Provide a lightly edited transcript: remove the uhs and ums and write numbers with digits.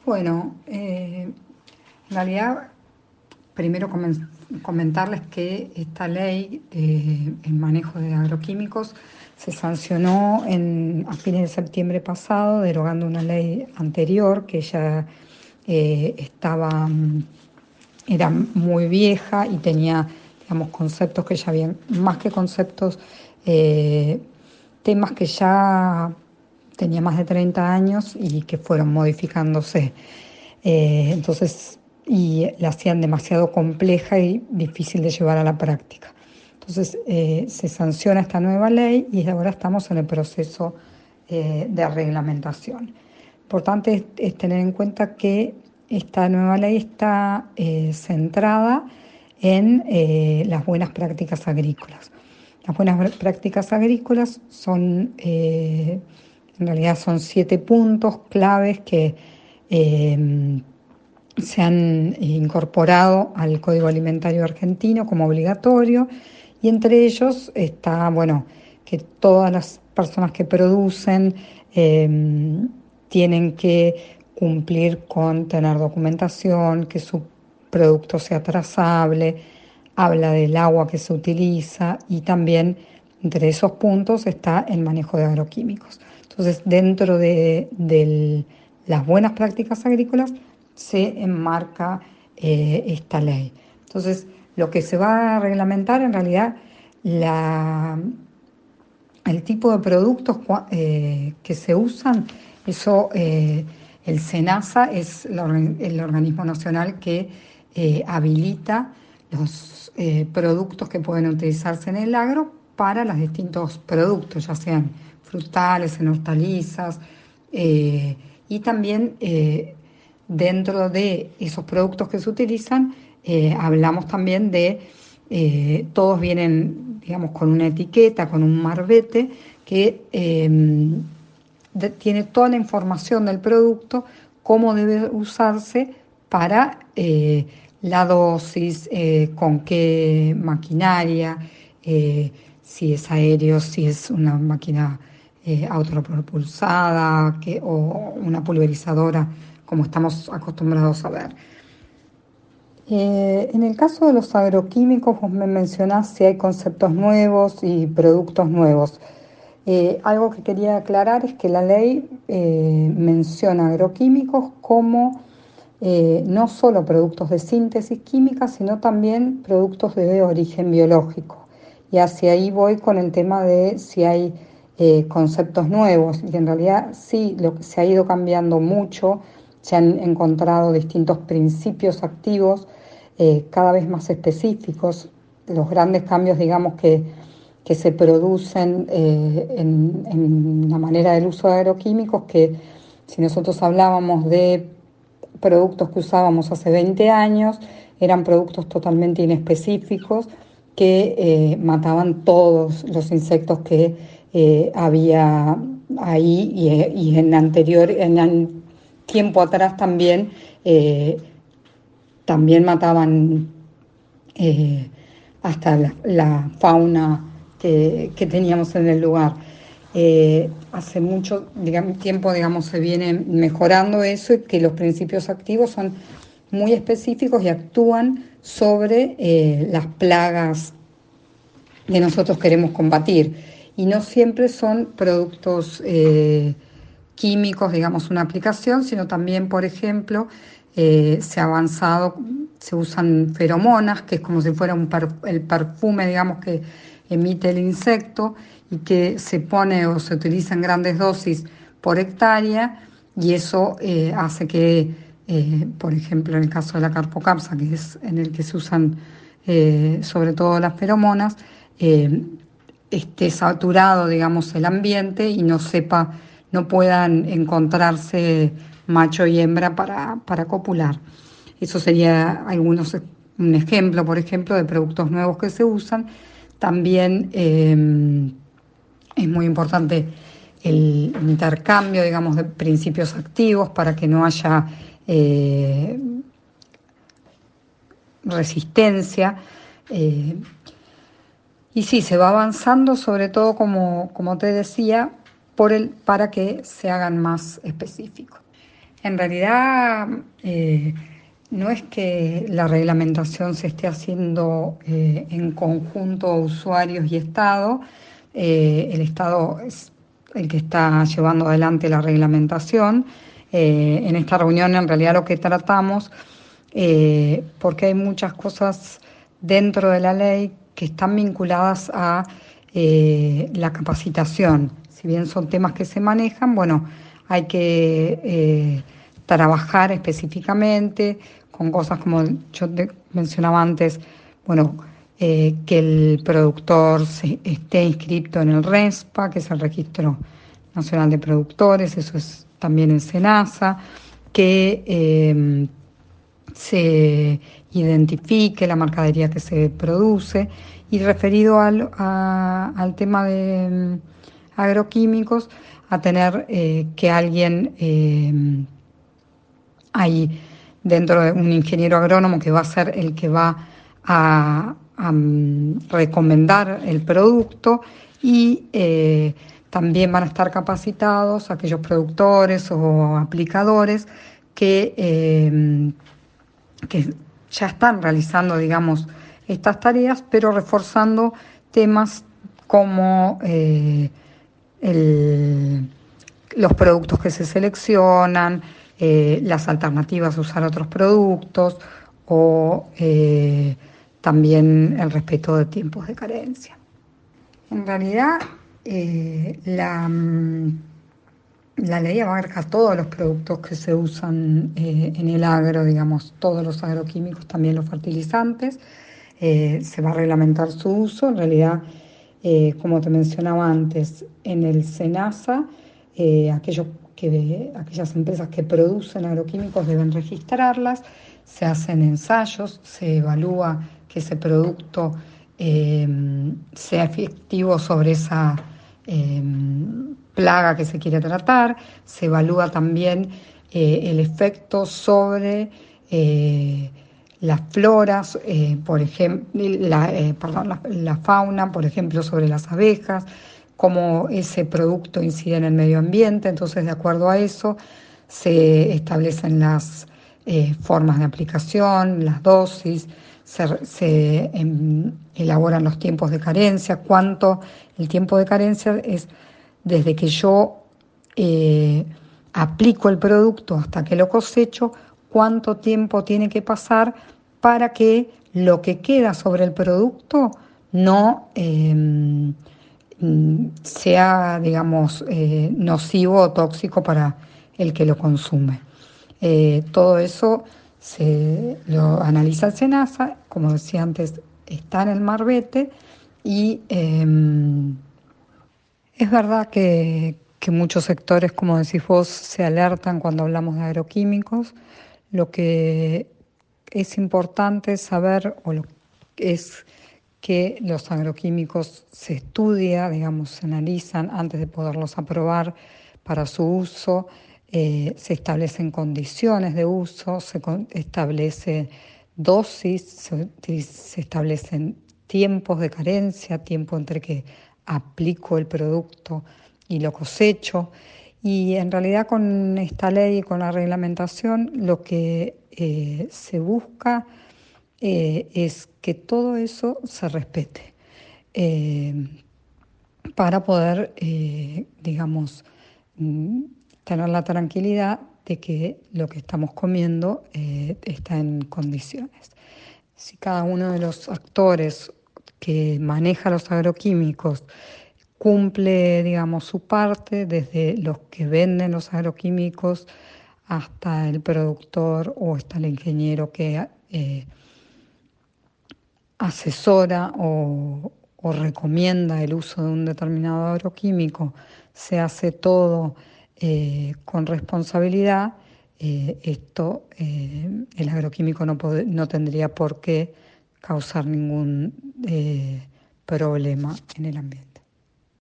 Bueno, en realidad, primero comentarles que esta ley en manejo de agroquímicos se sancionó a fines de septiembre pasado, derogando una ley anterior que ya era muy vieja y tenía, digamos, conceptos que ya habían, más que conceptos, eh, temas que ya tenía más de 30 años y que fueron modificándose. Entonces, y la hacían demasiado compleja y difícil de llevar a la práctica. Entonces, se sanciona esta nueva ley y ahora estamos en el proceso de reglamentación. Importante es tener en cuenta que esta nueva ley está centrada en las buenas prácticas agrícolas. Las buenas prácticas agrícolas son, en realidad son 7 puntos claves que se han incorporado al Código Alimentario Argentino como obligatorio, y entre ellos está, bueno, que todas las personas que producen tienen que cumplir con tener documentación, que su producto sea trazable, habla del agua que se utiliza y también entre esos puntos está el manejo de agroquímicos. Entonces, dentro de las buenas prácticas agrícolas se enmarca esta ley. Entonces, lo que se va a reglamentar en realidad la, el tipo de productos que se usan, eso el SENASA es el organismo nacional que habilita los productos que pueden utilizarse en el agro para los distintos productos, ya sean frutales, en hortalizas, y también dentro de esos productos que se utilizan, hablamos también de, todos vienen, digamos, con una etiqueta, con un marbete, que tiene toda la información del producto, cómo debe usarse para la dosis, con qué maquinaria, si es aéreo, si es una máquina autopropulsada o una pulverizadora, como estamos acostumbrados a ver. En el caso de los agroquímicos, vos me mencionás si hay conceptos nuevos y productos nuevos. Algo que quería aclarar es que la ley menciona agroquímicos como no solo productos de síntesis química, sino también productos de origen biológico. Y hacia ahí voy con el tema de si hay conceptos nuevos. Y en realidad sí, lo que se ha ido cambiando mucho, se han encontrado distintos principios activos cada vez más específicos. Los grandes cambios, digamos, que se producen en la manera del uso de agroquímicos, que si nosotros hablábamos de productos que usábamos hace 20 años, eran productos totalmente inespecíficos que mataban todos los insectos que había ahí y en tiempo atrás también, también mataban eh, hasta la fauna que teníamos en el lugar. Hace mucho tiempo, digamos, se viene mejorando eso, y que los principios activos son muy específicos y actúan sobre las plagas que nosotros queremos combatir. Y no siempre son productos químicos, digamos, una aplicación, sino también, por ejemplo, se ha avanzado, se usan feromonas, que es como si fuera el perfume, digamos, que emite el insecto y que se pone o se utiliza en grandes dosis por hectárea, y eso hace que, por ejemplo, en el caso de la carpocapsa, que es en el que se usan sobre todo las feromonas, eh, esté saturado, digamos, el ambiente y no puedan encontrarse macho y hembra para copular. Eso sería un ejemplo, por ejemplo, de productos nuevos que se usan. También es muy importante el intercambio, digamos, de principios activos para que no haya resistencia. Eh, y sí, se va avanzando, sobre todo, como te decía, para que se hagan más específicos. En realidad, no es que la reglamentación se esté haciendo en conjunto usuarios y Estado. El Estado es el que está llevando adelante la reglamentación. En esta reunión, en realidad, lo que tratamos, porque hay muchas cosas dentro de la ley que están vinculadas a la capacitación. Si bien son temas que se manejan, bueno, hay que trabajar específicamente con cosas como yo te mencionaba antes, bueno, que el productor esté inscrito en el RESPA, que es el Registro Nacional de Productores, eso es también en SENASA, que se identifique la mercadería que se produce. Y referido al tema de agroquímicos, a tener que alguien hay dentro de un ingeniero agrónomo que va a ser el que va a recomendar el producto, y también van a estar capacitados aquellos productores o aplicadores que ya están realizando, digamos, estas tareas, pero reforzando temas como los productos que se seleccionan, las alternativas a usar otros productos, o también el respeto de tiempos de carencia. En realidad, la ley abarca todos los productos que se usan en el agro, digamos, todos los agroquímicos, también los fertilizantes. Se va a reglamentar su uso. En realidad, como te mencionaba antes, en el SENASA, aquellas empresas que producen agroquímicos deben registrarlas, se hacen ensayos, se evalúa que ese producto sea efectivo sobre esa plaga que se quiere tratar. Se evalúa también el efecto sobre las floras, por ejemplo, la fauna, por ejemplo, sobre las abejas, cómo ese producto incide en el medio ambiente. Entonces, de acuerdo a eso, se establecen las formas de aplicación, las dosis, se elaboran los tiempos de carencia. El tiempo de carencia es desde que yo aplico el producto hasta que lo cosecho, cuánto tiempo tiene que pasar para que lo que queda sobre el producto no sea, digamos, nocivo o tóxico para el que lo consume. Todo eso se lo analiza el SENASA, como decía antes, está en el Marbete. Y es verdad que muchos sectores, como decís vos, se alertan cuando hablamos de agroquímicos. Lo que es importante saber es que los agroquímicos se estudia, digamos, se analizan antes de poderlos aprobar para su uso. Se establecen condiciones de uso, establece dosis, se establecen tiempos de carencia, tiempo entre que aplico el producto y lo cosecho. Y en realidad, con esta ley y con la reglamentación, lo que se busca es que todo eso se respete, eh, para poder, digamos, mm, tener la tranquilidad de que lo que estamos comiendo está en condiciones. Si cada uno de los actores que maneja los agroquímicos cumple, digamos, su parte, desde los que venden los agroquímicos hasta el productor o hasta el ingeniero que asesora o recomienda el uso de un determinado agroquímico, se hace todo con responsabilidad. El agroquímico no tendría por qué causar ningún problema en el ambiente.